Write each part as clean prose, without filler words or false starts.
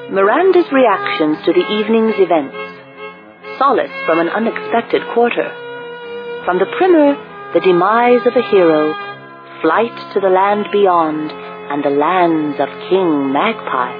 Miranda's reactions to the evening's events. Solace from an unexpected quarter. From the primer, the demise of a hero, flight to the land beyond, and the lands of King Magpie.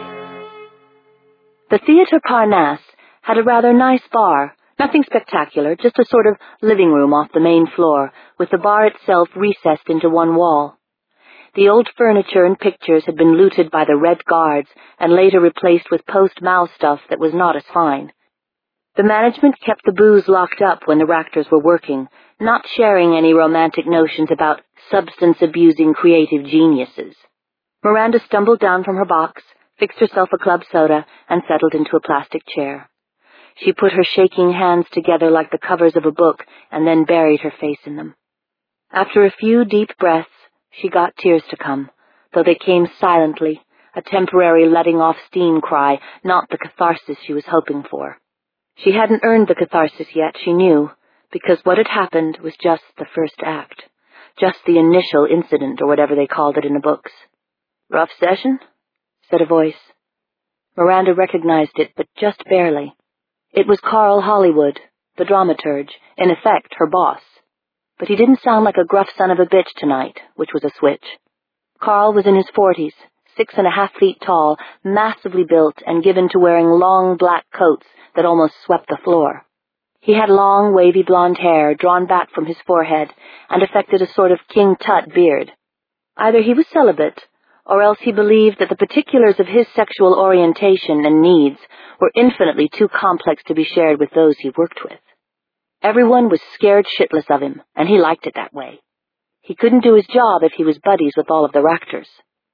The Theatre Parnasse had a rather nice bar, nothing spectacular, just a sort of living room off the main floor, with the bar itself recessed into one wall. The old furniture and pictures had been looted by the Red Guards and later replaced with post-Mao stuff that was not as fine. The management kept the booze locked up when the Ractors were working, not sharing any romantic notions about substance-abusing creative geniuses. Miranda stumbled down from her box, fixed herself a club soda, and settled into a plastic chair. She put her shaking hands together like the covers of a book and then buried her face in them. After a few deep breaths, she got tears to come, though they came silently, a temporary letting off steam cry, not the catharsis she was hoping for. She hadn't earned the catharsis yet, she knew, because what had happened was just the first act, just the initial incident or whatever they called it in the books. "Rough session?" said a voice. Miranda recognized it, but just barely. It was Carl Hollywood, the dramaturge, in effect her boss. But he didn't sound like a gruff son of a bitch tonight, which was a switch. Carl was in his 40s, 6.5 feet tall, massively built, and given to wearing long black coats that almost swept the floor. He had long, wavy blonde hair drawn back from his forehead and affected a sort of King Tut beard. Either he was celibate, or else he believed that the particulars of his sexual orientation and needs were infinitely too complex to be shared with those he worked with. Everyone was scared shitless of him, and he liked it that way. He couldn't do his job if he was buddies with all of the Ractors.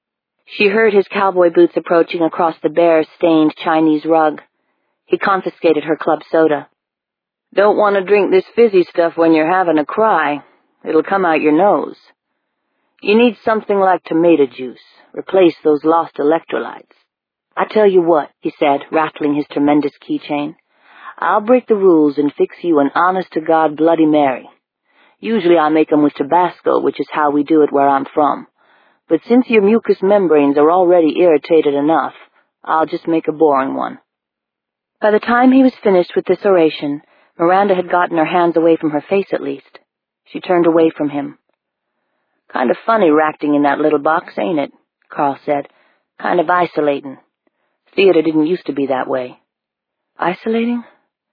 She heard his cowboy boots approaching across the bare, stained Chinese rug. He confiscated her club soda. "Don't want to drink this fizzy stuff when you're having a cry. It'll come out your nose. You need something like tomato juice. Replace those lost electrolytes." "I tell you what," he said, rattling his tremendous keychain. "I'll break the rules and fix you an honest-to-God Bloody Mary. Usually I make 'em with Tabasco, which is how we do it where I'm from. But since your mucous membranes are already irritated enough, I'll just make a boring one." By the time he was finished with this oration, Miranda had gotten her hands away from her face at least. She turned away from him. "Kind of funny racting in that little box, ain't it?" Carl said. "Kind of isolating. Theater didn't used to be that way." "Isolating?"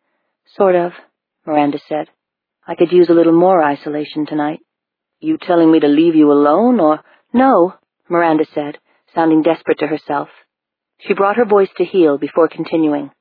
"Sort of," Miranda said. "I could use a little more isolation tonight." "You telling me to leave you alone, or—" "No," Miranda said, sounding desperate to herself. She brought her voice to heel before continuing.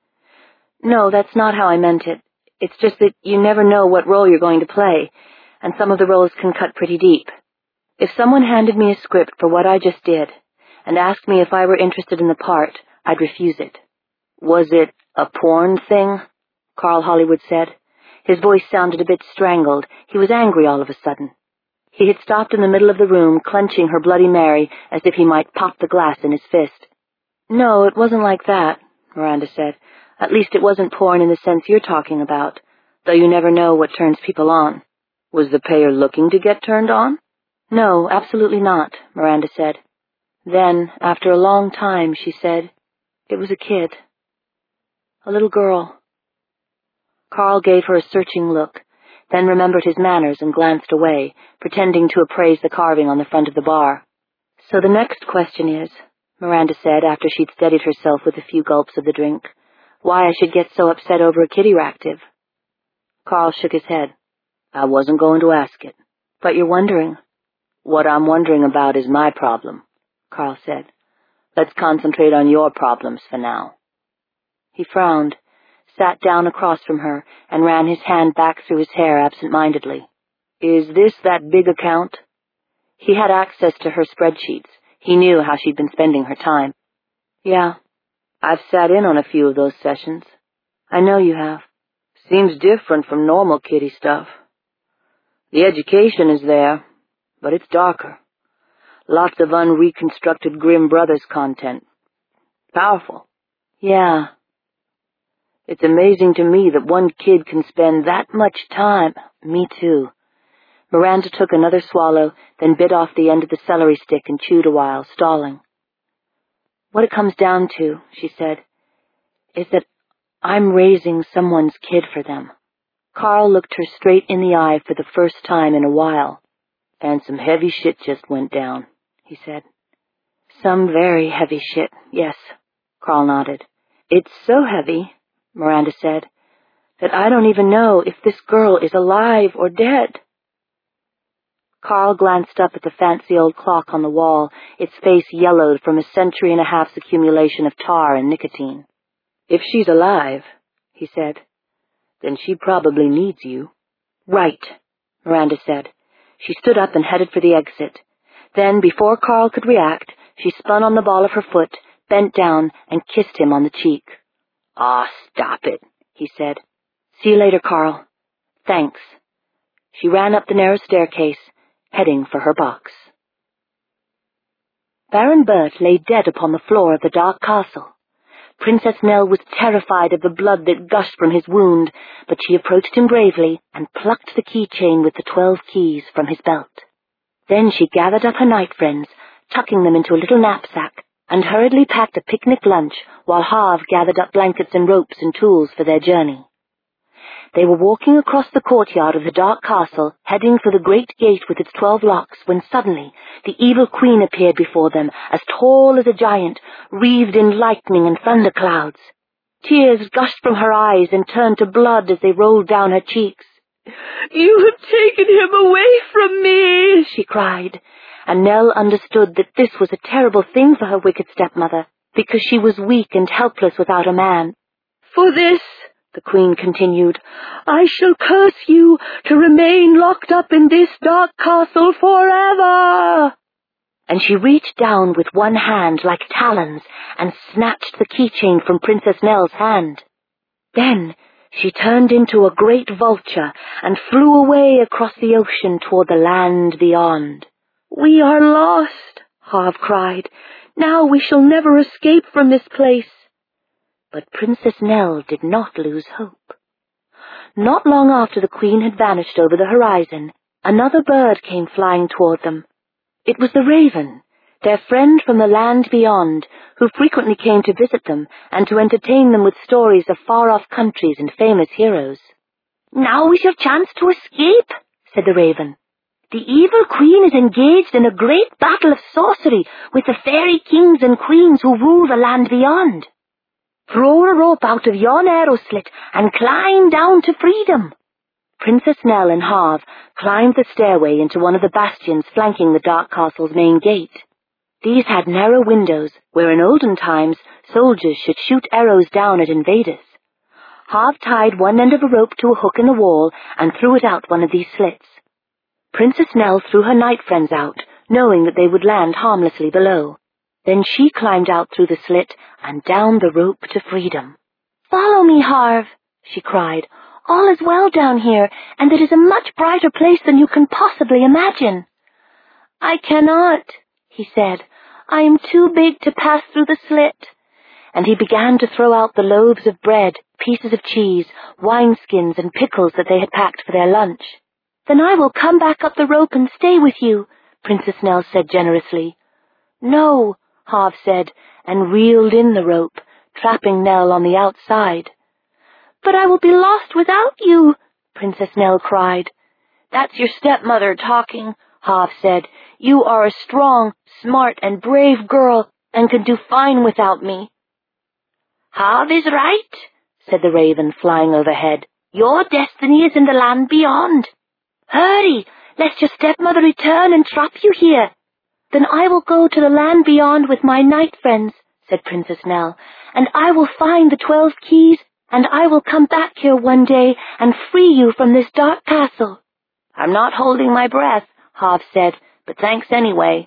"No, that's not how I meant it. It's just that you never know what role you're going to play, and some of the roles can cut pretty deep. If someone handed me a script for what I just did and asked me if I were interested in the part, I'd refuse it." "Was it a porn thing?" Carl Hollywood said. His voice sounded a bit strangled. He was angry all of a sudden. He had stopped in the middle of the room, clenching her Bloody Mary as if he might pop the glass in his fist. "No, it wasn't like that," Miranda said. "At least it wasn't porn in the sense you're talking about, though you never know what turns people on." "Was the payer looking to get turned on?" "No, absolutely not," Miranda said. Then, after a long time, she said, "It was a kid. A little girl." Carl gave her a searching look, then remembered his manners and glanced away, pretending to appraise the carving on the front of the bar. "So the next question is," Miranda said after she'd steadied herself with a few gulps of the drink, "why I should get so upset over a kiddie ractive." Carl shook his head. "I wasn't going to ask it." "But you're wondering." "What I'm wondering about is my problem," Carl said. "Let's concentrate on your problems for now." He frowned, sat down across from her, and ran his hand back through his hair absent-mindedly. "Is this that big account?" He had access to her spreadsheets. He knew how she'd been spending her time. "Yeah, I've sat in on a few of those sessions." "I know you have." "Seems different from normal kiddie stuff. The education is there, but it's darker. Lots of unreconstructed Grimm Brothers content. Powerful." "Yeah." "It's amazing to me that one kid can spend that much time." "Me too." Miranda took another swallow, then bit off the end of the celery stick and chewed a while, stalling. "What it comes down to," she said, is that I'm raising someone's kid for them." Carl looked her straight in the eye for the first time in a while. "And some heavy shit just went down," he said. "Some very heavy shit, yes," Carl nodded. "It's so heavy," Miranda said, "that I don't even know if this girl is alive or dead." Carl glanced up at the fancy old clock on the wall, its face yellowed from a century-and-a-half's accumulation of tar and nicotine. "If she's alive," he said, "then she probably needs you." "Right," Miranda said. She stood up and headed for the exit. Then, before Carl could react, she spun on the ball of her foot, bent down, and kissed him on the cheek. "Aw, stop it," he said. "See you later, Carl." "Thanks." She ran up the narrow staircase, heading for her box. Baron Bert lay dead upon the floor of the dark castle. Princess Nell was terrified of the blood that gushed from his wound, but she approached him bravely and plucked the keychain with the 12 keys from his belt. Then she gathered up her night friends, tucking them into a little knapsack, and hurriedly packed a picnic lunch while Harv gathered up blankets and ropes and tools for their journey. They were walking across the courtyard of the dark castle, heading for the great gate with its 12 locks, when suddenly the evil queen appeared before them, as tall as a giant, wreathed in lightning and thunderclouds. Tears gushed from her eyes and turned to blood as they rolled down her cheeks. "You have taken him away from me," she cried, and Nell understood that this was a terrible thing for her wicked stepmother, because she was weak and helpless without a man. "For this," the queen continued, "I shall curse you to remain locked up in this dark castle forever." And she reached down with one hand like talons and snatched the keychain from Princess Nell's hand. Then she turned into a great vulture and flew away across the ocean toward the land beyond. "We are lost," Harv cried. "Now we shall never escape from this place." But Princess Nell did not lose hope. Not long after the queen had vanished over the horizon, another bird came flying toward them. It was the raven, their friend from the land beyond, who frequently came to visit them and to entertain them with stories of far-off countries and famous heroes. "Now is your chance to escape," said the raven. "The evil queen is engaged in a great battle of sorcery with the fairy kings and queens who rule the land beyond. Throw a rope out of yon arrow slit and climb down to freedom." Princess Nell and Harv climbed the stairway into one of the bastions flanking the dark castle's main gate. These had narrow windows where in olden times soldiers should shoot arrows down at invaders. Harv tied one end of a rope to a hook in the wall and threw it out one of these slits. Princess Nell threw her night friends out, knowing that they would land harmlessly below. Then she climbed out through the slit and down the rope to freedom. "Follow me, Harv," she cried. "All is well down here, and it is a much brighter place than you can possibly imagine." "I cannot," he said. "I am too big to pass through the slit." And he began to throw out the loaves of bread, pieces of cheese, wineskins, and pickles that they had packed for their lunch. "Then I will come back up the rope and stay with you," Princess Nell said generously. "No," Harv said, and reeled in the rope, trapping Nell on the outside. "But I will be lost without you," Princess Nell cried. "That's your stepmother talking," Harv said. "You are a strong, smart, and brave girl, and can do fine without me." "Harv is right," said the raven, flying overhead. "Your destiny is in the land beyond. Hurry, lest your stepmother return and trap you here." "Then I will go to the land beyond with my night friends," said Princess Nell, "and I will find the 12 keys, and I will come back here one day and free you from this dark castle." "I'm not holding my breath," Harv said, "but thanks anyway."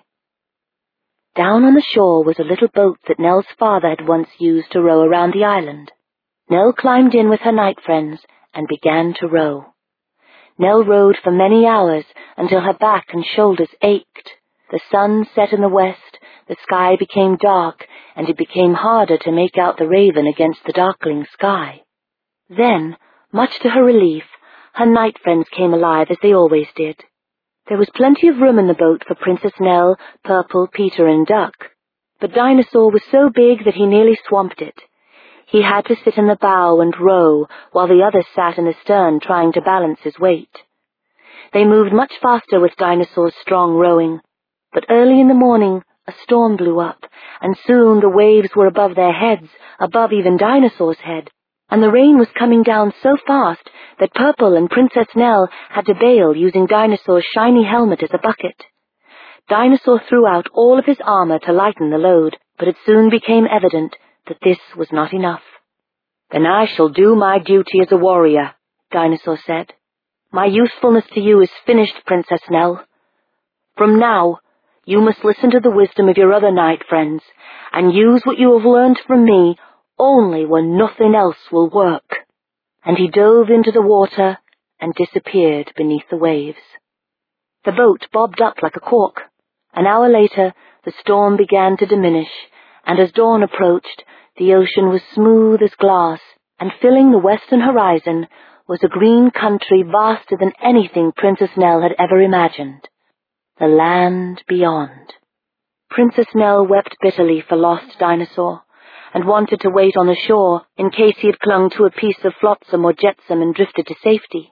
Down on the shore was a little boat that Nell's father had once used to row around the island. Nell climbed in with her night friends and began to row. Nell rowed for many hours until her back and shoulders ached. The sun set in the west, the sky became dark, and it became harder to make out the raven against the darkling sky. Then, much to her relief, her night friends came alive as they always did. There was plenty of room in the boat for Princess Nell, Purple, Peter, and Duck, but Dinosaur was so big that he nearly swamped it. He had to sit in the bow and row, while the others sat in the stern trying to balance his weight. They moved much faster with Dinosaur's strong rowing, but early in the morning a storm blew up, and soon the waves were above their heads, above even Dinosaur's head, and the rain was coming down so fast that Purple and Princess Nell had to bail using Dinosaur's shiny helmet as a bucket. Dinosaur threw out all of his armor to lighten the load, but it soon became evident that this was not enough. "Then I shall do my duty as a warrior," Dinosaur said. "My usefulness to you is finished, Princess Nell. From now, you must listen to the wisdom of your other knight friends, and use what you have learned from me only when nothing else will work." And he dove into the water and disappeared beneath the waves. The boat bobbed up like a cork. An hour later, the storm began to diminish, and as dawn approached, the ocean was smooth as glass, and filling the western horizon was a green country vaster than anything Princess Nell had ever imagined. The land beyond. Princess Nell wept bitterly for lost Dinosaur, and wanted to wait on the shore in case he had clung to a piece of flotsam or jetsam and drifted to safety.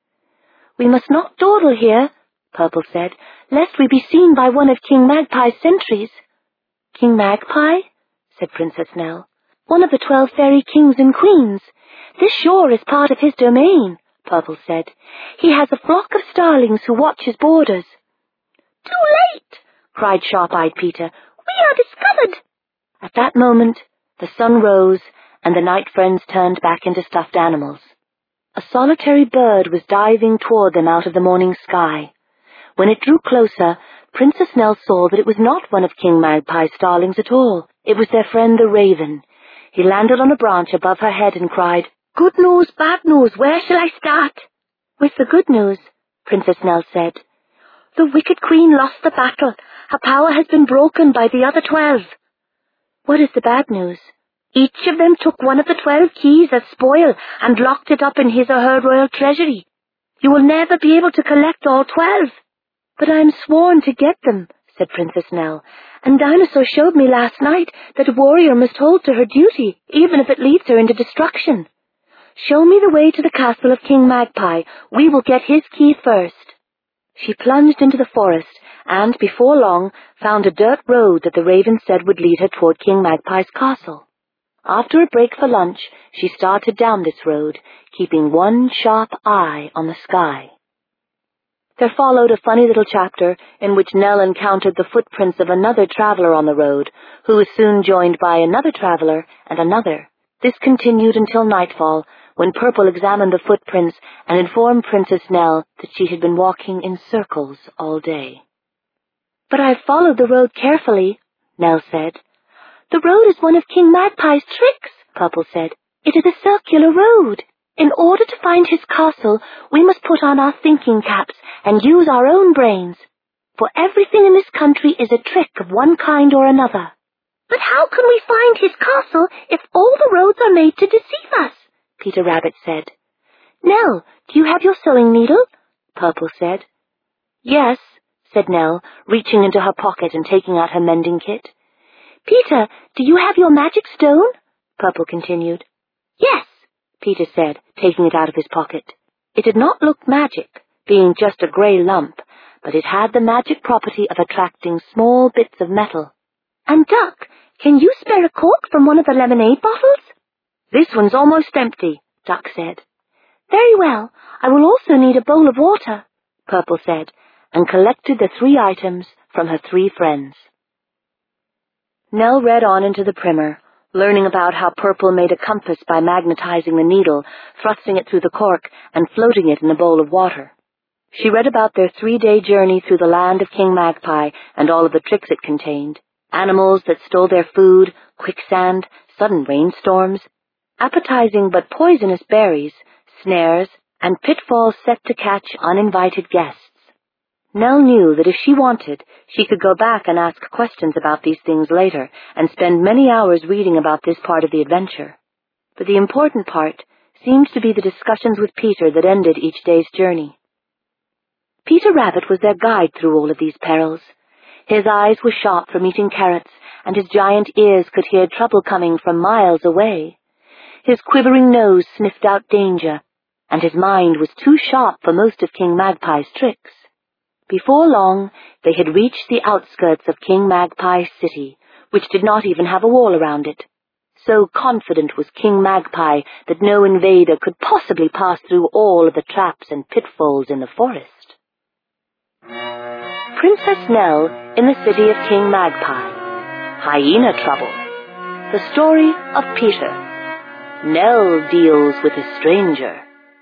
"We must not dawdle here," Purple said, "lest we be seen by one of King Magpie's sentries." "King Magpie?" said Princess Nell. "One of the 12 fairy kings and queens. This shore is part of his domain," Purple said. "He has a flock of starlings who watch his borders." "Too late!" cried Sharp-Eyed Peter. "We are discovered!" At that moment, the sun rose, and the night friends turned back into stuffed animals. A solitary bird was diving toward them out of the morning sky. When it drew closer, Princess Nell saw that it was not one of King Magpie's starlings at all. It was their friend the raven. He landed on a branch above her head and cried, "Good news, bad news, where shall I start?" "With the good news," Princess Nell said. "The wicked queen lost the battle. Her power has been broken by the other 12. "What is the bad news?" "Each of them took one of the 12 keys as spoil and locked it up in his or her royal treasury. You will never be able to collect all 12. "But I am sworn to get them," said Princess Nell, "and Dinosaur showed me last night that a warrior must hold to her duty, even if it leads her into destruction. Show me the way to the castle of King Magpie. We will get his key first." She plunged into the forest, and, before long, found a dirt road that the raven said would lead her toward King Magpie's castle. After a break for lunch, she started down this road, keeping one sharp eye on the sky. There followed a funny little chapter in which Nell encountered the footprints of another traveler on the road, who was soon joined by another traveler and another. This continued until nightfall, when Purple examined the footprints and informed Princess Nell that she had been walking in circles all day. "But I have followed the road carefully," Nell said. "The road is one of King Magpie's tricks," Purple said. "It is a circular road. In order to find his castle, we must put on our thinking caps and use our own brains. For everything in this country is a trick of one kind or another." "But how can we find his castle if all the roads are made to deceive us?" Peter Rabbit said. "Nell, do you have your sewing needle?" Purple said. "Yes," said Nell, reaching into her pocket and taking out her mending kit. "Peter, do you have your magic stone?" Purple continued. "Yes," Peter said, taking it out of his pocket. It did not look magic, being just a gray lump, but it had the magic property of attracting small bits of metal. "And Duck, can you spare a cork from one of the lemonade bottles?" "This one's almost empty," Duck said. "Very well, I will also need a bowl of water," Purple said, and collected the 3 items from her 3 friends. Nell read on into the primer, learning about how Purple made a compass by magnetizing the needle, thrusting it through the cork, and floating it in a bowl of water. She read about their 3-day journey through the land of King Magpie and all of the tricks it contained. Animals that stole their food, quicksand, sudden rainstorms, appetizing but poisonous berries, snares, and pitfalls set to catch uninvited guests. Nell knew that if she wanted, she could go back and ask questions about these things later and spend many hours reading about this part of the adventure. But the important part seemed to be the discussions with Peter that ended each day's journey. Peter Rabbit was their guide through all of these perils. His eyes were sharp from eating carrots, and his giant ears could hear trouble coming from miles away. His quivering nose sniffed out danger, and his mind was too sharp for most of King Magpie's tricks. Before long, they had reached the outskirts of King Magpie's city, which did not even have a wall around it. So confident was King Magpie that no invader could possibly pass through all of the traps and pitfalls in the forest. Princess Nell in the city of King Magpie. Hyena Trouble. The story of Peter. Nell deals with a stranger.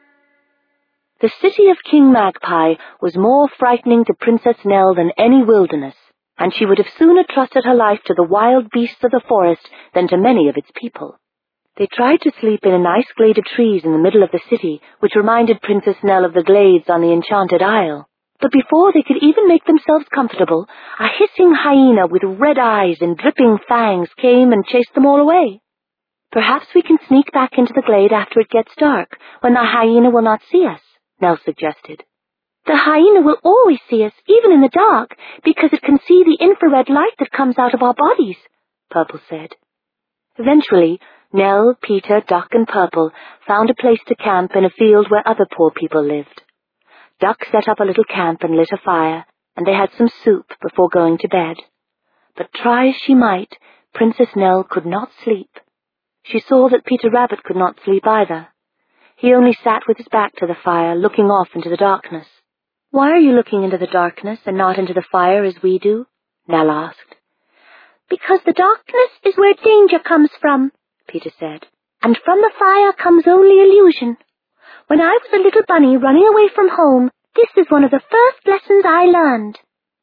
The city of King Magpie was more frightening to Princess Nell than any wilderness, and she would have sooner trusted her life to the wild beasts of the forest than to many of its people. They tried to sleep in a nice glade of trees in the middle of the city, which reminded Princess Nell of the glades on the Enchanted Isle. But before they could even make themselves comfortable, a hissing hyena with red eyes and dripping fangs came and chased them all away. "Perhaps we can sneak back into the glade after it gets dark, when the hyena will not see us," Nell suggested. "The hyena will always see us, even in the dark, because it can see the infrared light that comes out of our bodies," Purple said. Eventually, Nell, Peter, Duck, and Purple found a place to camp in a field where other poor people lived. Duck set up a little camp and lit a fire, and they had some soup before going to bed. But try as she might, Princess Nell could not sleep. She saw that Peter Rabbit could not sleep either. He only sat with his back to the fire, looking off into the darkness. "Why are you looking into the darkness and not into the fire as we do?" Nell asked. "Because the darkness is where danger comes from," Peter said, "and from the fire comes only illusion. When I was a little bunny running away from home, this is one of the first lessons I learned."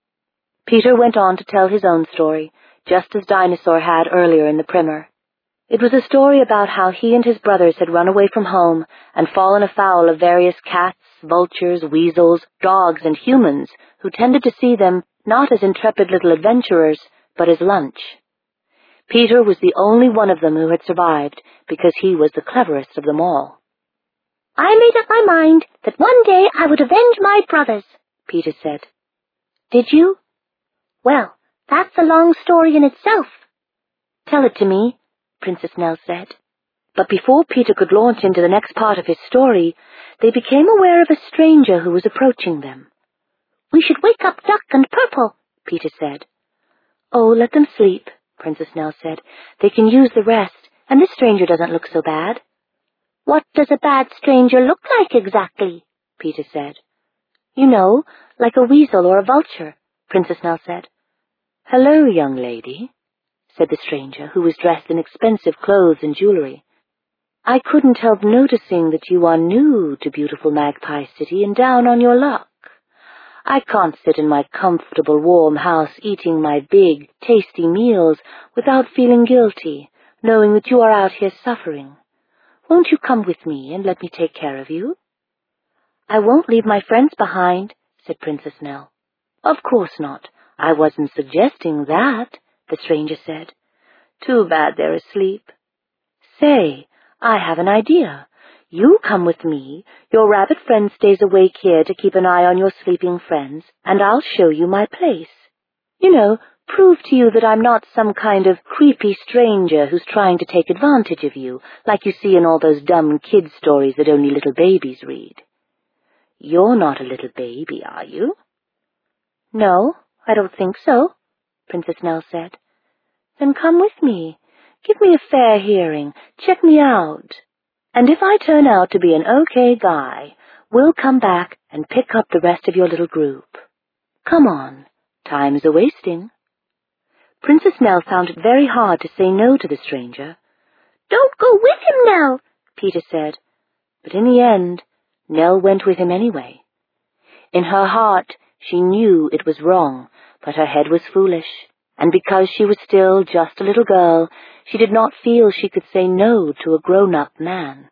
Peter went on to tell his own story, just as Dinosaur had earlier in the primer. It was a story about how he and his brothers had run away from home and fallen afoul of various cats, vultures, weasels, dogs, and humans who tended to see them not as intrepid little adventurers, but as lunch. Peter was the only one of them who had survived because he was the cleverest of them all. "I made up my mind that one day I would avenge my brothers," Peter said. "Did you?" "Well, that's a long story in itself." "Tell it to me," Princess Nell said. But before Peter could launch into the next part of his story, they became aware of a stranger who was approaching them. "We should wake up Duck and Purple," Peter said. "Oh, let them sleep," Princess Nell said. "They can use the rest, and this stranger doesn't look so bad." "What does a bad stranger look like exactly?" Peter said. "You know, like a weasel or a vulture," Princess Nell said. "Hello, young lady," said the stranger, who was dressed in expensive clothes and jewelry. "I couldn't help noticing that you are new to beautiful Magpie City and down on your luck. I can't sit in my comfortable, warm house eating my big, tasty meals without feeling guilty, knowing that you are out here suffering. Won't you come with me and let me take care of you?" "I won't leave my friends behind," said Princess Nell. "Of course not. I wasn't suggesting that," the stranger said. "Too bad they're asleep. Say, I have an idea. You come with me, your rabbit friend stays awake here to keep an eye on your sleeping friends, and I'll show you my place. You know, prove to you that I'm not some kind of creepy stranger who's trying to take advantage of you, like you see in all those dumb kid stories that only little babies read. You're not a little baby, are you?" "No, I don't think so," Princess Nell said. "Then come with me. Give me a fair hearing. Check me out. And if I turn out to be an okay guy, we'll come back and pick up the rest of your little group. Come on, time's a-wasting." Princess Nell found it very hard to say no to the stranger. "Don't go with him, Nell," Peter said. But in the end, Nell went with him anyway. In her heart, she knew it was wrong, but her head was foolish, and because she was still just a little girl, she did not feel she could say no to a grown-up man.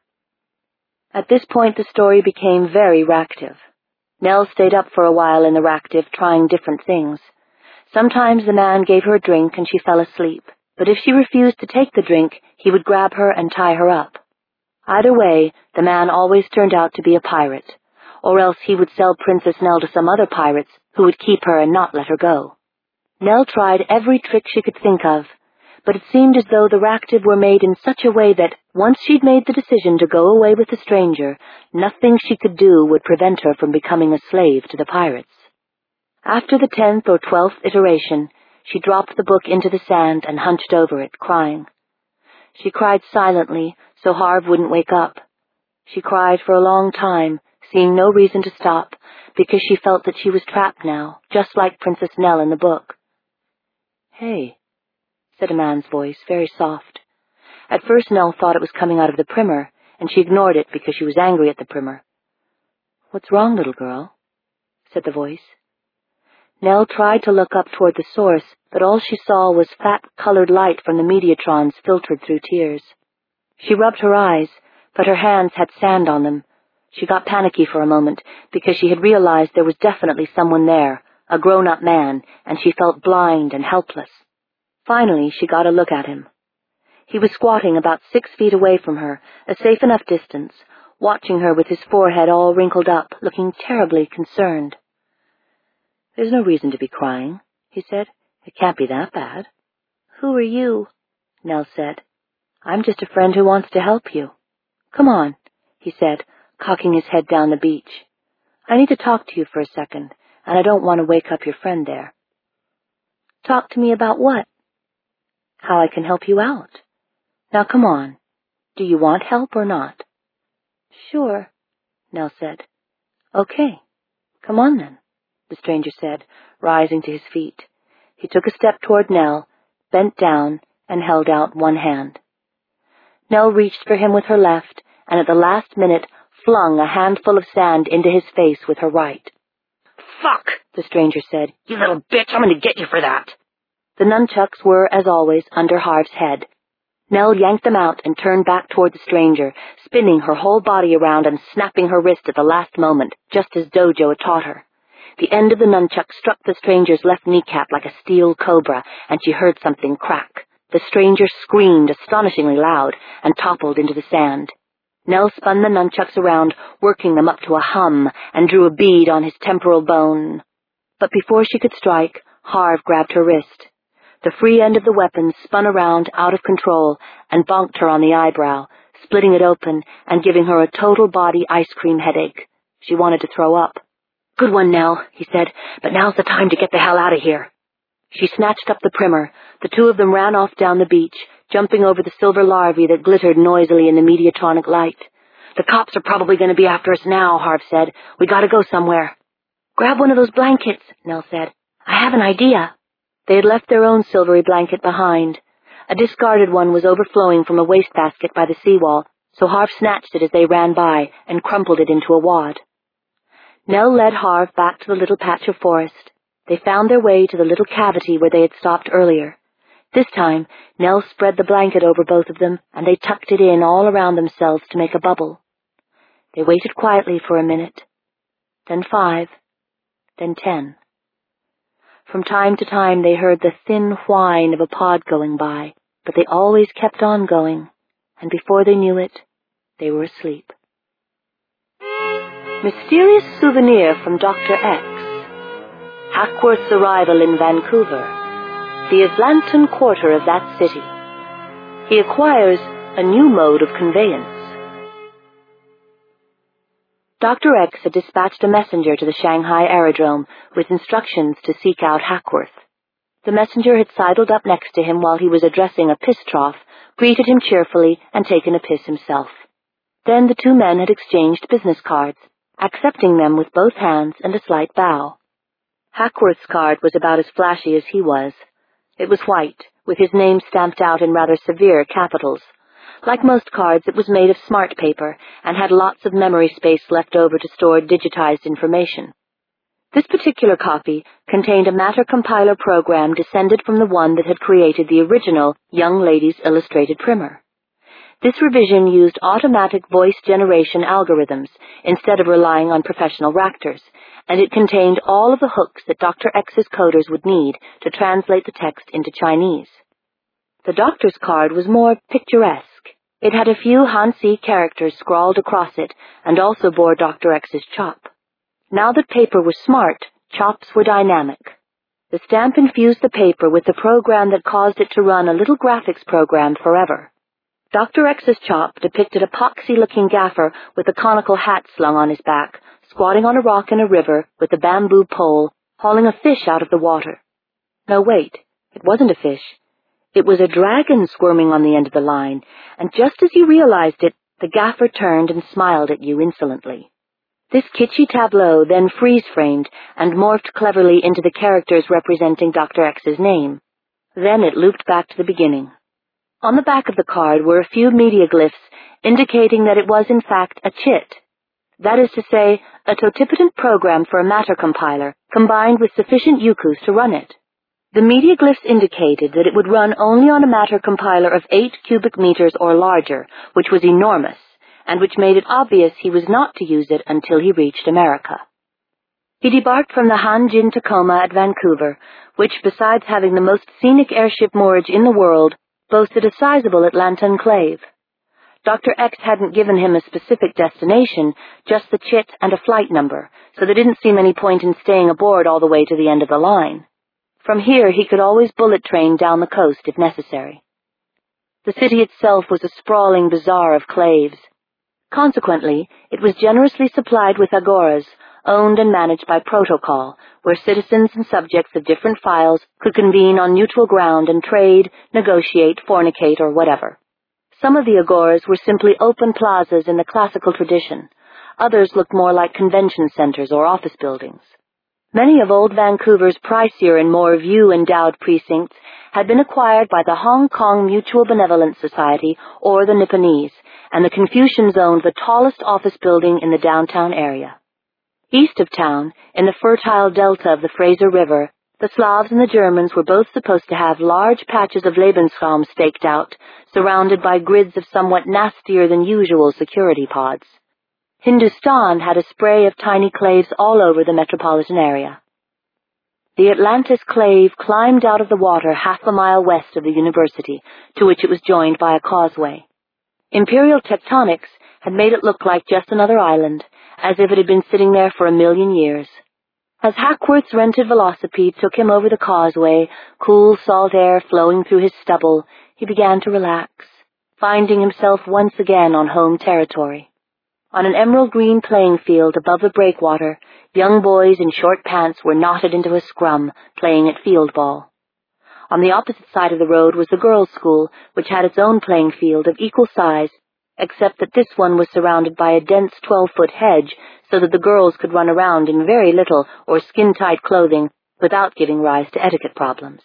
At this point, the story became very reactive. Nell stayed up for a while in the reactive, trying different things. Sometimes the man gave her a drink and she fell asleep, but if she refused to take the drink, he would grab her and tie her up. Either way, the man always turned out to be a pirate, or else he would sell Princess Nell to some other pirates who would keep her and not let her go. Nell tried every trick she could think of, but it seemed as though the reactive were made in such a way that, Once she'd made the decision to go away with the stranger, nothing she could do would prevent her from becoming a slave to the pirates. After the 10th or 12th iteration, she dropped the book into the sand and hunched over it, crying. She cried silently, so Harv wouldn't wake up. She cried for a long time, seeing no reason to stop, because she felt that she was trapped now, just like Princess Nell in the book. "Hey," said a man's voice, very soft. At first Nell thought it was coming out of the primer, and she ignored it because she was angry at the primer. "What's wrong, little girl?" said the voice. Nell tried to look up toward the source, but all she saw was fat-colored light from the Mediatrons filtered through tears. She rubbed her eyes, but her hands had sand on them. She got panicky for a moment, because she had realized there was definitely someone there, a grown-up man, and she felt blind and helpless. Finally, she got a look at him. He was squatting about 6 feet away from her, a safe enough distance, watching her with his forehead all wrinkled up, looking terribly concerned. "There's no reason to be crying," he said. "It can't be that bad." "Who are you?" Nell said. "I'm just a friend who wants to help you." "Come on," he said, cocking his head down the beach. "I need to talk to you for a second, and I don't want to wake up your friend there." "Talk to me about what?" "How I can help you out. Now come on. Do you want help or not?" "Sure," Nell said. "Okay, come on then," the stranger said, rising to his feet. He took a step toward Nell, bent down, and held out one hand. Nell reached for him with her left, and at the last minute flung a handful of sand into his face with her right. "Fuck," the stranger said. "You little bitch, I'm going to get you for that." The nunchucks were, as always, under Harv's head. Nell yanked them out and turned back toward the stranger, spinning her whole body around and snapping her wrist at the last moment, just as Dojo had taught her. The end of the nunchuck struck the stranger's left kneecap like a steel cobra, and she heard something crack. The stranger screamed astonishingly loud and toppled into the sand. Nell spun the nunchucks around, working them up to a hum, and drew a bead on his temporal bone. But before she could strike, Harv grabbed her wrist. The free end of the weapon spun around out of control and bonked her on the eyebrow, splitting it open and giving her a total body ice cream headache. She wanted to throw up. "Good one, Nell," he said, "but now's the time to get the hell out of here." She snatched up the primer. The two of them ran off down the beach, jumping over the silver larvae that glittered noisily in the mediatronic light. "The cops are probably going to be after us now," Harv said. "We got to go somewhere." "Grab one of those blankets," Nell said. "I have an idea." They had left their own silvery blanket behind. A discarded one was overflowing from a wastebasket by the seawall, so Harv snatched it as they ran by and crumpled it into a wad. Nell led Harv back to the little patch of forest. They found their way to the little cavity where they had stopped earlier. This time, Nell spread the blanket over both of them, and they tucked it in all around themselves to make a bubble. They waited quietly for a minute, then 5, then 10. From time to time they heard the thin whine of a pod going by, but they always kept on going, and before they knew it, they were asleep. Mysterious souvenir from Dr. X. Hackworth's arrival in Vancouver, the Atlanton quarter of that city. He acquires a new mode of conveyance. Dr. X had dispatched a messenger to the Shanghai aerodrome with instructions to seek out Hackworth. The messenger had sidled up next to him while he was addressing a piss trough, greeted him cheerfully, and taken a piss himself. Then the two men had exchanged business cards, accepting them with both hands and a slight bow. Hackworth's card was about as flashy as he was. It was white, with his name stamped out in rather severe capitals. Like most cards, it was made of smart paper and had lots of memory space left over to store digitized information. This particular copy contained a matter compiler program descended from the one that had created the original Young Ladies Illustrated primer. This revision used automatic voice generation algorithms instead of relying on professional ractors, and it contained all of the hooks that Dr. X's coders would need to translate the text into Chinese. The doctor's card was more picturesque. It had a few Hansi characters scrawled across it and also bore Dr. X's chop. Now that paper was smart, chops were dynamic. The stamp infused the paper with the program that caused it to run a little graphics program forever. Dr. X's chop depicted a poxy-looking gaffer with a conical hat slung on his back, squatting on a rock in a river with a bamboo pole, hauling a fish out of the water. No, wait, it wasn't a fish. It was a dragon squirming on the end of the line, and just as you realized it, the gaffer turned and smiled at you insolently. This kitschy tableau then freeze-framed and morphed cleverly into the characters representing Dr. X's name. Then it looped back to the beginning. On the back of the card were a few media glyphs indicating that it was in fact a chit. That is to say, a totipotent program for a matter compiler combined with sufficient UCUs to run it. The media glyphs indicated that it would run only on a matter compiler of 8 cubic meters or larger, which was enormous, and which made it obvious he was not to use it until he reached America. He debarked from the Han-Jin Tacoma at Vancouver, which, besides having the most scenic airship moorage in the world, boasted a sizable Atlanta enclave. Dr. X hadn't given him a specific destination, just the chit and a flight number, so there didn't seem any point in staying aboard all the way to the end of the line. From here, he could always bullet train down the coast if necessary. The city itself was a sprawling bazaar of claves. Consequently, it was generously supplied with agoras, owned and managed by protocol, where citizens and subjects of different files could convene on neutral ground and trade, negotiate, fornicate, or whatever. Some of the agoras were simply open plazas in the classical tradition. Others looked more like convention centers or office buildings. Many of old Vancouver's pricier and more view-endowed precincts had been acquired by the Hong Kong Mutual Benevolence Society or the Nipponese, and the Confucians owned the tallest office building in the downtown area. East of town, in the fertile delta of the Fraser River, the Slavs and the Germans were both supposed to have large patches of Lebensraum staked out, surrounded by grids of somewhat nastier than usual security pods. Hindustan had a spray of tiny claves all over the metropolitan area. The Atlantis clave climbed out of the water half a mile west of the university, to which it was joined by a causeway. Imperial tectonics had made it look like just another island, as if it had been sitting there for 1,000,000 years. As Hackworth's rented velocipede took him over the causeway, cool salt air flowing through his stubble, he began to relax, finding himself once again on home territory. On an emerald green playing field above the breakwater, young boys in short pants were knotted into a scrum, playing at field ball. On the opposite side of the road was the girls' school, which had its own playing field of equal size, except that this one was surrounded by a dense 12-foot hedge so that the girls could run around in very little or skin-tight clothing without giving rise to etiquette problems.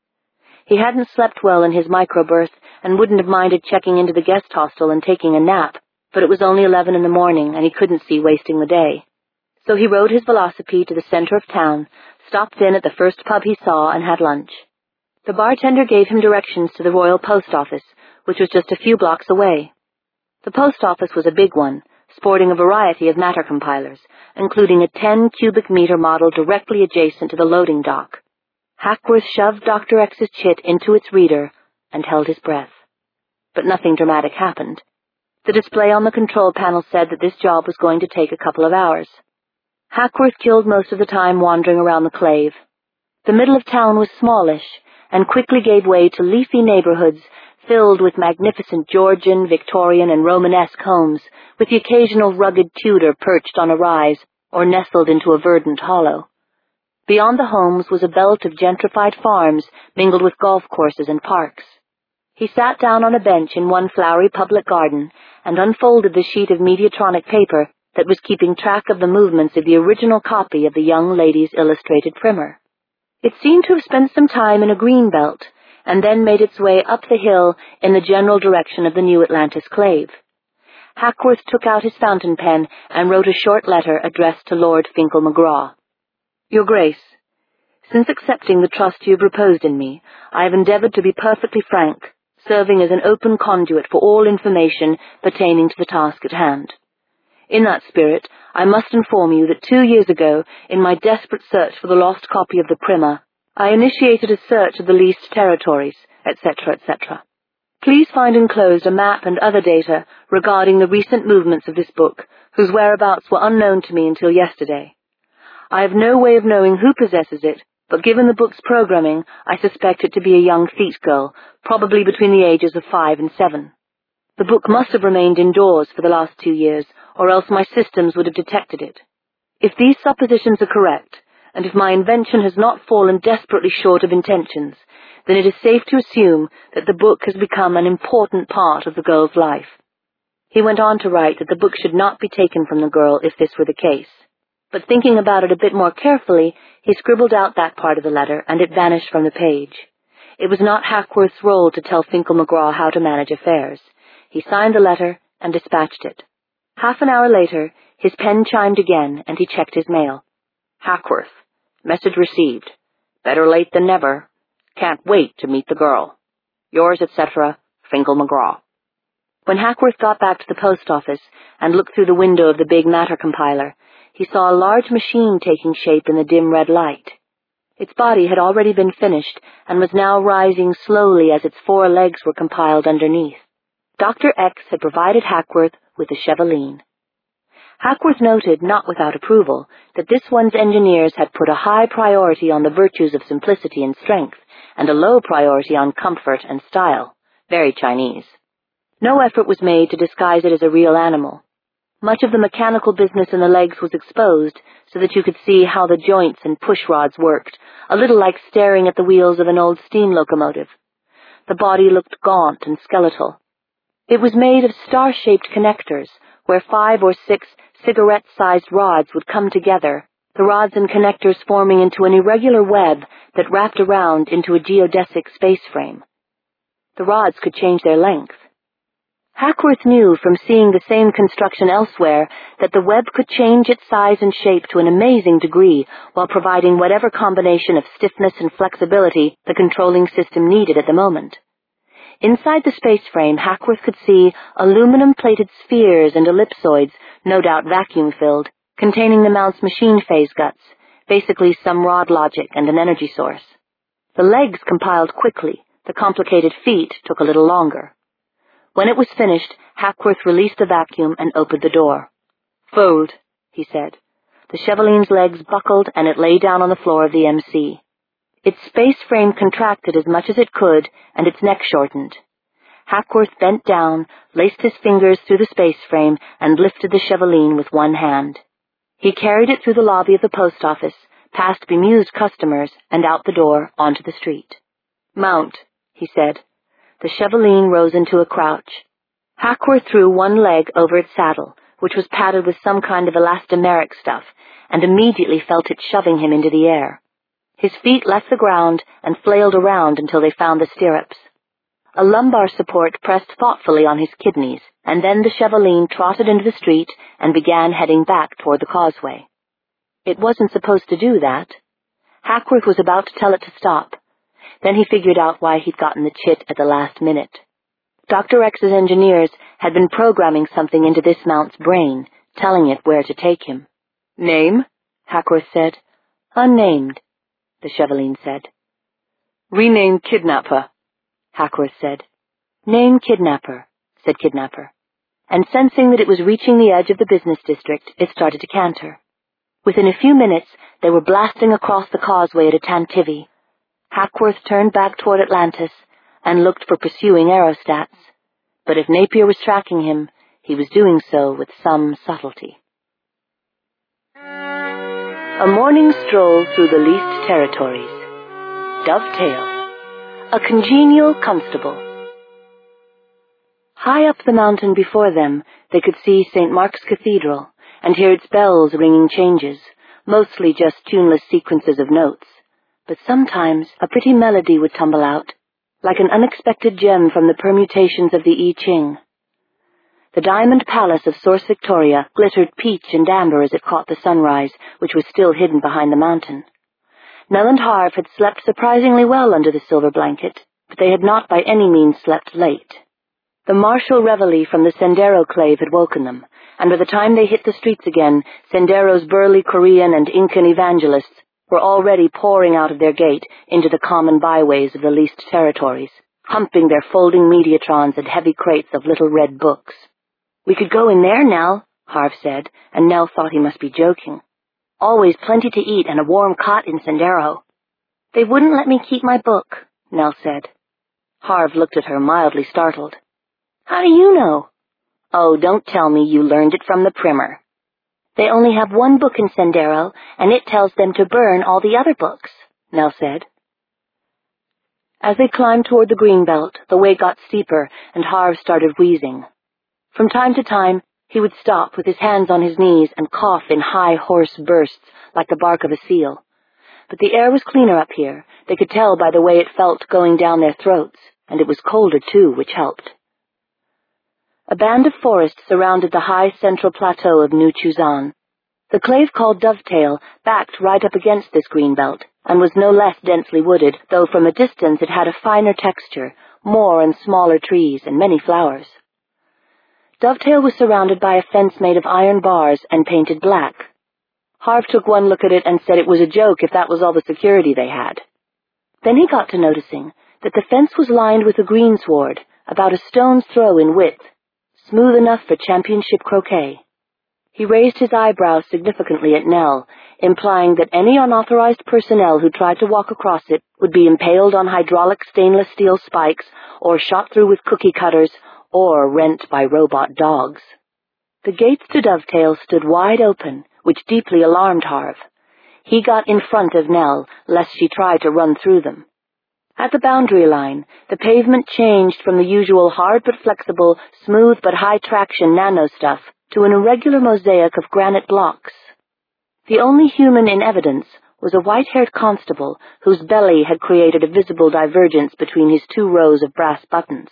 He hadn't slept well in his microberth and wouldn't have minded checking into the guest hostel and taking a nap, but it was only 11 in the morning and he couldn't see wasting the day. So he rode his velocipede to the center of town, stopped in at the first pub he saw, and had lunch. The bartender gave him directions to the Royal Post Office, which was just a few blocks away. The post office was a big one, sporting a variety of matter compilers, including a 10-cubic-meter model directly adjacent to the loading dock. Hackworth shoved Dr. X's chit into its reader and held his breath. But nothing dramatic happened. The display on the control panel said that this job was going to take a couple of hours. Hackworth killed most of the time wandering around the clave. The middle of town was smallish and quickly gave way to leafy neighborhoods filled with magnificent Georgian, Victorian, and Romanesque homes, with the occasional rugged Tudor perched on a rise or nestled into a verdant hollow. Beyond the homes was a belt of gentrified farms mingled with golf courses and parks. He sat down on a bench in one flowery public garden and unfolded the sheet of Mediatronic paper that was keeping track of the movements of the original copy of the Young Ladies' Illustrated Primer. It seemed to have spent some time in a green belt, and then made its way up the hill in the general direction of the New Atlantis clave. Hackworth took out his fountain pen and wrote a short letter addressed to Lord Finkel McGraw. Your Grace, since accepting the trust you have reposed in me, I have endeavored to be perfectly frank, serving as an open conduit for all information pertaining to the task at hand. In that spirit, I must inform you that 2 years ago, in my desperate search for the lost copy of the Primer, I initiated a search of the leased territories, etc., etc. Please find enclosed a map and other data regarding the recent movements of this book, whose whereabouts were unknown to me until yesterday. I have no way of knowing who possesses it, but given the book's programming, I suspect it to be a young feet girl, probably between the ages of 5 and 7. The book must have remained indoors for the last 2 years, or else my systems would have detected it. If these suppositions are correct, and if my invention has not fallen desperately short of intentions, then it is safe to assume that the book has become an important part of the girl's life. He went on to write that the book should not be taken from the girl if this were the case. But thinking about it a bit more carefully, he scribbled out that part of the letter, and it vanished from the page. It was not Hackworth's role to tell Finkel McGraw how to manage affairs. He signed the letter and dispatched it. Half an hour later, his pen chimed again, and he checked his mail. Hackworth. Message received. Better late than never. Can't wait to meet the girl. Yours, etc., Finkel McGraw. When Hackworth got back to the post office and looked through the window of the big matter compiler, he saw a large machine taking shape in the dim red light. Its body had already been finished and was now rising slowly as its 4 legs were compiled underneath. Dr. X had provided Hackworth with a Chevaline. Hackworth noted, not without approval, that this one's engineers had put a high priority on the virtues of simplicity and strength, and a low priority on comfort and style. Very Chinese. No effort was made to disguise it as a real animal. Much of the mechanical business in the legs was exposed so that you could see how the joints and push rods worked, a little like staring at the wheels of an old steam locomotive. The body looked gaunt and skeletal. It was made of star-shaped connectors, where 5 or 6 cigarette-sized rods would come together, the rods and connectors forming into an irregular web that wrapped around into a geodesic space frame. The rods could change their length. Hackworth knew from seeing the same construction elsewhere that the web could change its size and shape to an amazing degree while providing whatever combination of stiffness and flexibility the controlling system needed at the moment. Inside the space frame, Hackworth could see aluminum-plated spheres and ellipsoids, no doubt vacuum-filled, containing the mount's machine phase guts, basically some rod logic and an energy source. The legs compiled quickly. The complicated feet took a little longer. When it was finished, Hackworth released the vacuum and opened the door. Fold, he said. The Chevaline's legs buckled and it lay down on the floor of the MC. Its space frame contracted as much as it could, and its neck shortened. Hackworth bent down, laced his fingers through the space frame, and lifted the Chevaline with one hand. He carried it through the lobby of the post office, past bemused customers, and out the door onto the street. Mount, he said. The Chevaline rose into a crouch. Hackworth threw one leg over its saddle, which was padded with some kind of elastomeric stuff, and immediately felt it shoving him into the air. His feet left the ground and flailed around until they found the stirrups. A lumbar support pressed thoughtfully on his kidneys, and then the Chevaline trotted into the street and began heading back toward the causeway. It wasn't supposed to do that. Hackworth was about to tell it to stop. Then he figured out why he'd gotten the chit at the last minute. Dr. X's engineers had been programming something into this mount's brain, telling it where to take him. Name? Hackworth said. Unnamed, the Chevaline said. Rename Kidnapper, Hackworth said. Name Kidnapper, said Kidnapper. And sensing that it was reaching the edge of the business district, it started to canter. Within a few minutes, they were blasting across the causeway at a Tantivy. Hackworth turned back toward Atlantis and looked for pursuing aerostats. But if Napier was tracking him, he was doing so with some subtlety. A morning stroll through the leased territories. Dovetail. A congenial constable. High up the mountain before them, they could see St. Mark's Cathedral and hear its bells ringing changes, mostly just tuneless sequences of notes. But sometimes a pretty melody would tumble out, like an unexpected gem from the permutations of the I Ching. The diamond palace of Source Victoria glittered peach and amber as it caught the sunrise, which was still hidden behind the mountain. Nell and Harve had slept surprisingly well under the silver blanket, but they had not by any means slept late. The martial reveille from the Sendero clave had woken them, and by the time they hit the streets again, Sendero's burly Korean and Incan evangelists were already pouring out of their gate into the common byways of the leased territories, humping their folding mediatrons and heavy crates of little red books. We could go in there, Nell, Harve said, and Nell thought he must be joking. Always plenty to eat and a warm cot in Sendero. They wouldn't let me keep my book, Nell said. Harve looked at her, mildly startled. How do you know? Oh, don't tell me you learned it from the primer. They only have one book in Sendero, and it tells them to burn all the other books, Nell said. As they climbed toward the green belt, the way got steeper, and Harv started wheezing. From time to time, he would stop with his hands on his knees and cough in high, hoarse bursts like the bark of a seal. But the air was cleaner up here. They could tell by the way it felt going down their throats, and it was colder, too, which helped. A band of forest surrounded the high central plateau of New Chuzan. The clave called Dovetail backed right up against this green belt, and was no less densely wooded, though from a distance it had a finer texture, more and smaller trees, and many flowers. Dovetail was surrounded by a fence made of iron bars and painted black. Harv took one look at it and said it was a joke if that was all the security they had. Then he got to noticing that the fence was lined with a greensward, about a stone's throw in width, smooth enough for championship croquet. He raised his eyebrows significantly at Nell, implying that any unauthorized personnel who tried to walk across it would be impaled on hydraulic stainless steel spikes, or shot through with cookie cutters, or rent by robot dogs. The gates to Dovetail stood wide open, which deeply alarmed Harv. He got in front of Nell, lest she try to run through them. At the boundary line, the pavement changed from the usual hard but flexible, smooth but high-traction nano stuff to an irregular mosaic of granite blocks. The only human in evidence was a white-haired constable whose belly had created a visible divergence between his 2 rows of brass buttons.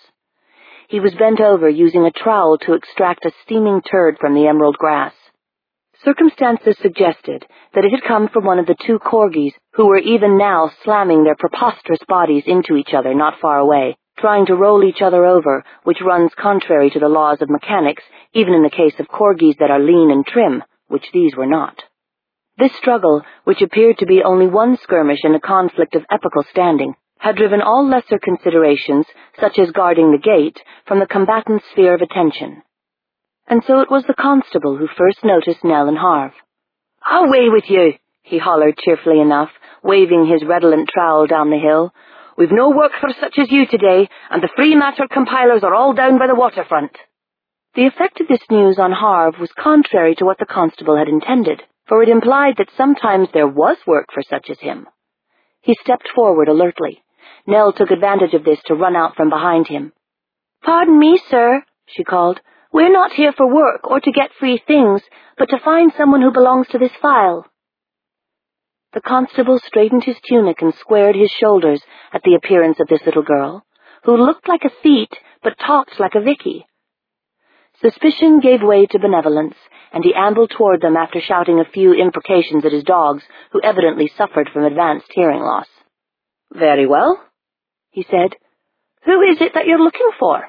He was bent over using a trowel to extract a steaming turd from the emerald grass. Circumstances suggested that it had come from one of the 2 corgis who were even now slamming their preposterous bodies into each other not far away, trying to roll each other over, which runs contrary to the laws of mechanics, even in the case of corgis that are lean and trim, which these were not. This struggle, which appeared to be only one skirmish in a conflict of epical standing, had driven all lesser considerations, such as guarding the gate, from the combatant's sphere of attention. And so it was the constable who first noticed Nell and Harv. "Away with you," he hollered cheerfully enough, waving his redolent trowel down the hill. "We've no work for such as you today, and the free matter compilers are all down by the waterfront." The effect of this news on Harv was contrary to what the constable had intended, for it implied that sometimes there was work for such as him. He stepped forward alertly. Nell took advantage of this to run out from behind him. "Pardon me, sir," she called. "We're not here for work or to get free things, but to find someone who belongs to this file." The constable straightened his tunic and squared his shoulders at the appearance of this little girl, who looked like a Theet but talked like a Vicky. Suspicion gave way to benevolence, and he ambled toward them after shouting a few imprecations at his dogs, who evidently suffered from advanced hearing loss. "Very well," he said. "Who is it that you're looking for?"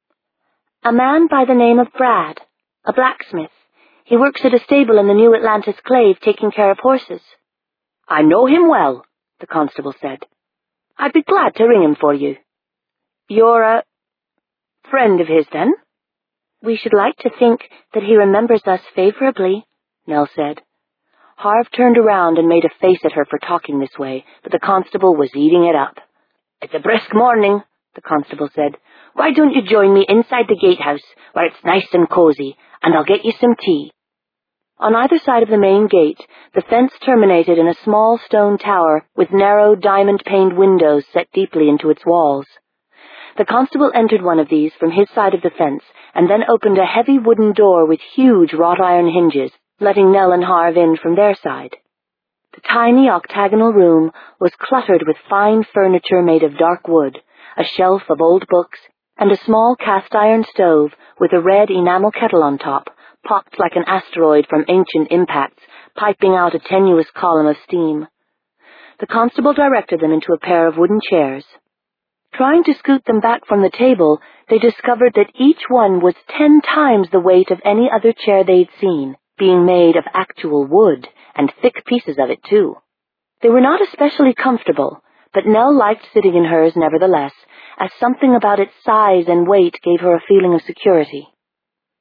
"A man by the name of Brad, a blacksmith. He works at a stable in the New Atlantis Clave taking care of horses." "I know him well," the constable said. "I'd be glad to ring him for you." "You're a friend of his, then?" "We should like to think that he remembers us favorably," Nell said. Harv turned around and made a face at her for talking this way, but the constable was eating it up. "It's a brisk morning," the constable said. "Why don't you join me inside the gatehouse, where it's nice and cozy, and I'll get you some tea." On either side of the main gate, the fence terminated in a small stone tower with narrow diamond-paned windows set deeply into its walls. The constable entered one of these from his side of the fence, and then opened a heavy wooden door with huge wrought-iron hinges, letting Nell and Harv in from their side. The tiny octagonal room was cluttered with fine furniture made of dark wood, a shelf of old books, and a small cast-iron stove with a red enamel kettle on top, popped like an asteroid from ancient impacts, piping out a tenuous column of steam. The constable directed them into a pair of wooden chairs. Trying to scoot them back from the table, they discovered that each one was 10 times the weight of any other chair they'd seen, being made of actual wood, and thick pieces of it, too. They were not especially comfortable, but Nell liked sitting in hers nevertheless, as something about its size and weight gave her a feeling of security.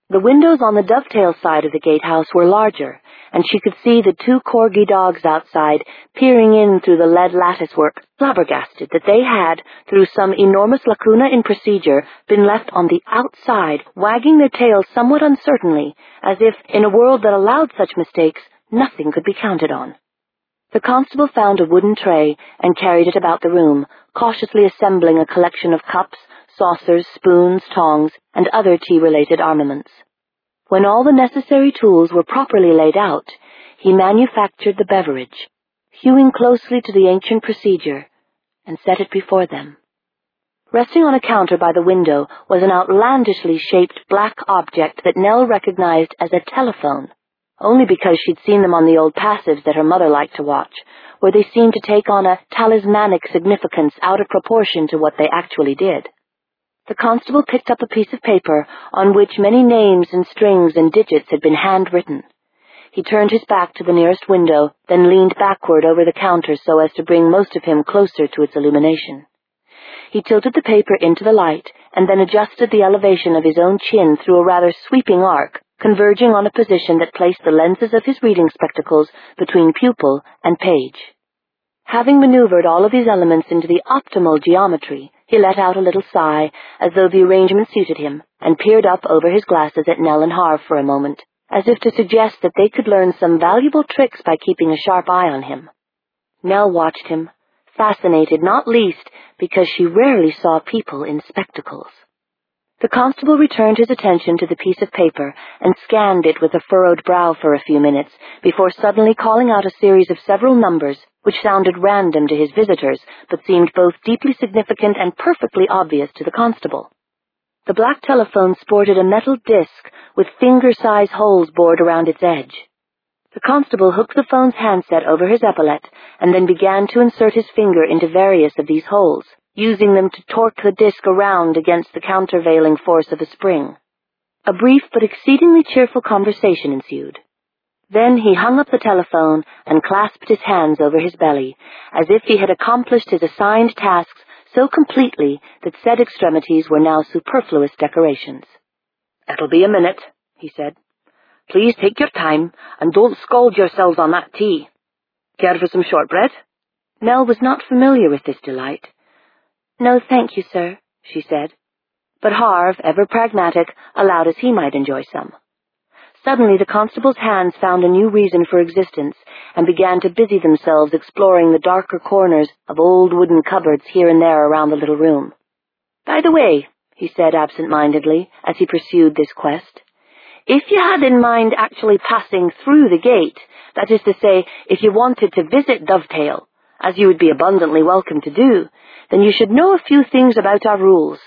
The windows on the Dovetail side of the gatehouse were larger, and she could see the 2 corgi dogs outside peering in through the lead latticework, flabbergasted that they had, through some enormous lacuna in procedure, been left on the outside, wagging their tails somewhat uncertainly, as if, in a world that allowed such mistakes, nothing could be counted on. The constable found a wooden tray and carried it about the room, cautiously assembling a collection of cups, saucers, spoons, tongs, and other tea-related armaments. When all the necessary tools were properly laid out, he manufactured the beverage, hewing closely to the ancient procedure, and set it before them. Resting on a counter by the window was an outlandishly shaped black object that Nell recognized as a telephone, only because she'd seen them on the old passives that her mother liked to watch, where they seemed to take on a talismanic significance out of proportion to what they actually did. The constable picked up a piece of paper on which many names and strings and digits had been handwritten. He turned his back to the nearest window, then leaned backward over the counter so as to bring most of him closer to its illumination. He tilted the paper into the light and then adjusted the elevation of his own chin through a rather sweeping arc, converging on a position that placed the lenses of his reading spectacles between pupil and page. Having maneuvered all of these elements into the optimal geometry, he let out a little sigh, as though the arrangement suited him, and peered up over his glasses at Nell and Harv for a moment, as if to suggest that they could learn some valuable tricks by keeping a sharp eye on him. Nell watched him, fascinated not least because she rarely saw people in spectacles. The constable returned his attention to the piece of paper and scanned it with a furrowed brow for a few minutes before suddenly calling out a series of several numbers which sounded random to his visitors but seemed both deeply significant and perfectly obvious to the constable. The black telephone sported a metal disc with finger-size holes bored around its edge. The constable hooked the phone's handset over his epaulette and then began to insert his finger into various of these holes, using them to torque the disc around against the countervailing force of a spring. A brief but exceedingly cheerful conversation ensued. Then he hung up the telephone and clasped his hands over his belly, as if he had accomplished his assigned tasks so completely that said extremities were now superfluous decorations. "It'll be a minute," he said. "Please take your time, and don't scald yourselves on that tea. Care for some shortbread?" Nell was not familiar with this delight. "No, thank you, sir," she said. But Harv, ever pragmatic, allowed as he might enjoy some. Suddenly the constable's hands found a new reason for existence and began to busy themselves exploring the darker corners of old wooden cupboards here and there around the little room. "By the way," he said absent-mindedly as he pursued this quest, "if you had in mind actually passing through the gate, that is to say, if you wanted to visit Dovetail, as you would be abundantly welcome to do, then you should know a few things about our rules."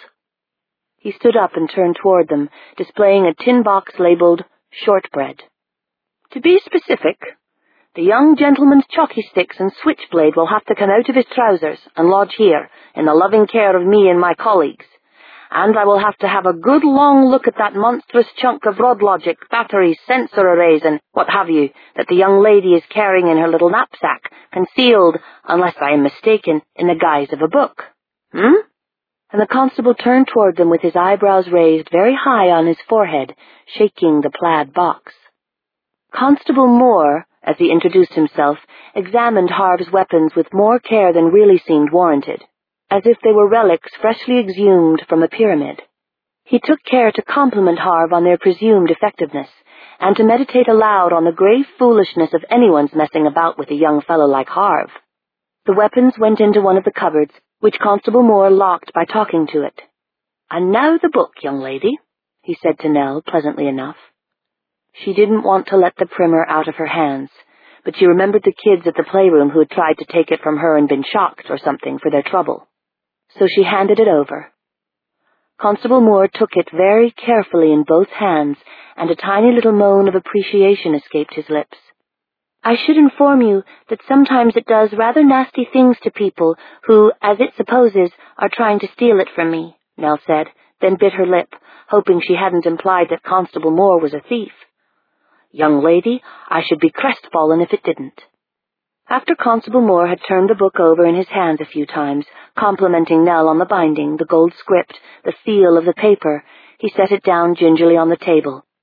He stood up and turned toward them, displaying a tin box labeled shortbread. "To be specific, the young gentleman's chalky sticks and switchblade will have to come out of his trousers and lodge here, in the loving care of me and my colleagues. And I will have to have a good long look at that monstrous chunk of rod logic, batteries, sensor arrays, and what have you, that the young lady is carrying in her little knapsack, concealed, unless I am mistaken, in the guise of a book. And the constable turned toward them with his eyebrows raised very high on his forehead, shaking the plaid box. Constable Moore, as he introduced himself, examined Harv's weapons with more care than really seemed warranted, as if they were relics freshly exhumed from a pyramid. He took care to compliment Harv on their presumed effectiveness, and to meditate aloud on the grave foolishness of anyone's messing about with a young fellow like Harv. The weapons went into one of the cupboards, which Constable Moore locked by talking to it. "And now the book, young lady," he said to Nell, pleasantly enough. She didn't want to let the primer out of her hands, but she remembered the kids at the playroom who had tried to take it from her and been shocked or something for their trouble. So she handed it over. Constable Moore took it very carefully in both hands, and a tiny little moan of appreciation escaped his lips. "I should inform you that sometimes it does rather nasty things to people who, as it supposes, are trying to steal it from me," Nell said, then bit her lip, hoping she hadn't implied that Constable Moore was a thief. "Young lady, I should be crestfallen if it didn't." After Constable Moore had turned the book over in his hands a few times, complimenting Nell on the binding, the gold script, the feel of the paper, he set it down gingerly on the table,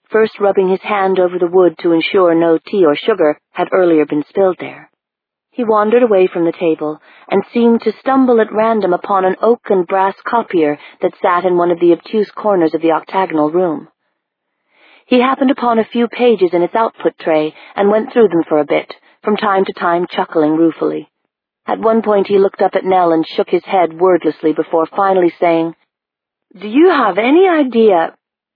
first rubbing his hand over the wood to ensure no tea or sugar had earlier been spilled there. He wandered away from the table and seemed to stumble at random upon an oak and brass copier that sat in one of the obtuse corners of the octagonal room. He happened upon a few pages in its output tray and went through them for a bit, from time to time chuckling ruefully. At one point he looked up at Nell and shook his head wordlessly before finally saying, "Do you have any idea—"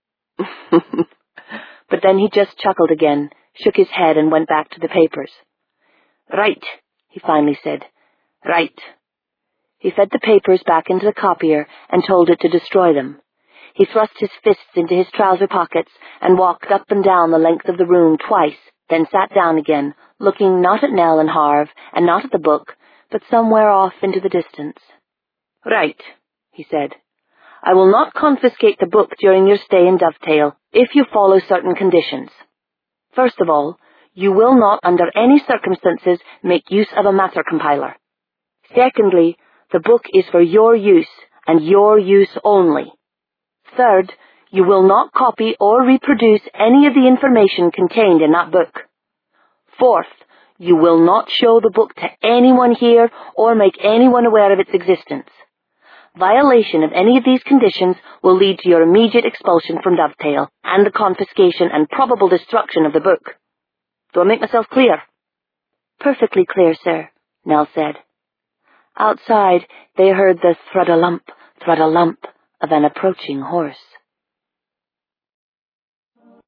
But then he just chuckled again, shook his head and went back to the papers. "Right," he finally said. "Right." He fed the papers back into the copier and told it to destroy them. He thrust his fists into his trouser pockets and walked up and down the length of the room twice, then sat down again, looking not at Nell and Harv, and not at the book, but somewhere off into the distance. "Right," he said. "I will not confiscate the book during your stay in Dovetail if you follow certain conditions. First of all, you will not under any circumstances make use of a matter compiler. Secondly, the book is for your use, and your use only. Third, you will not copy or reproduce any of the information contained in that book. Fourth, you will not show the book to anyone here or make anyone aware of its existence. Violation of any of these conditions will lead to your immediate expulsion from Dovetail and the confiscation and probable destruction of the book. Do I make myself clear?" "Perfectly clear, sir," Nell said. Outside, they heard the thud-a-lump of an approaching horse.